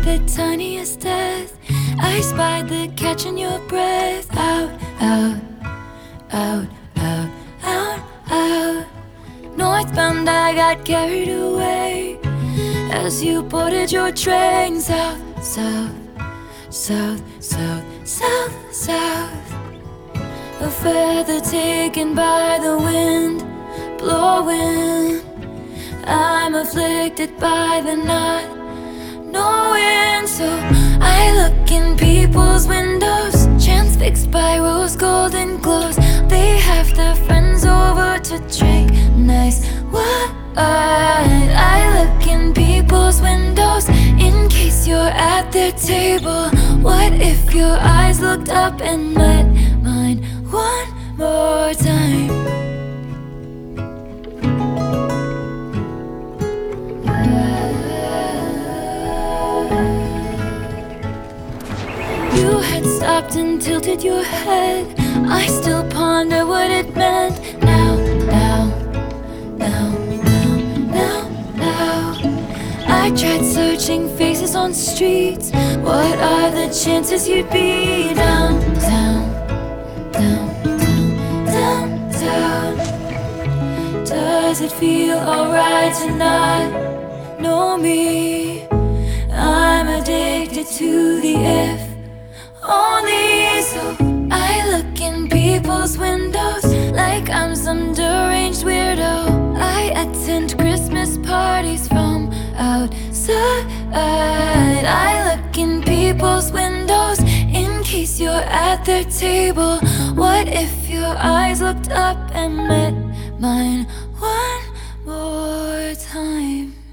the tiniest death. I spied the catch in your breath. Out, out, out, out, out, out. Northbound I got carried away as you boarded your train. South, south, south, south, south, south. A feather taken by the wind blowing. I'm afflicted by the not knowing. So I look in people's windows, transfixed by rose golden glows. They have their friends over to drink nice wine. I look in people's windows in case you're at their table. What if your eyes looked up and met mine one more time? You had stopped and tilted your head. I still ponder what it meant. Now, now, now, now, now, now. I tried searching faces on streets. What are the chances you'd be down, down, down, down, down, down? Does it feel alright to not know me? I'm addicted to the if only. So I look in people's windows like I'm some deranged weirdo. I attend Christmas parties from outside. I look in people's windows in case you're at their table. What if your eyes looked up and met mine one more time?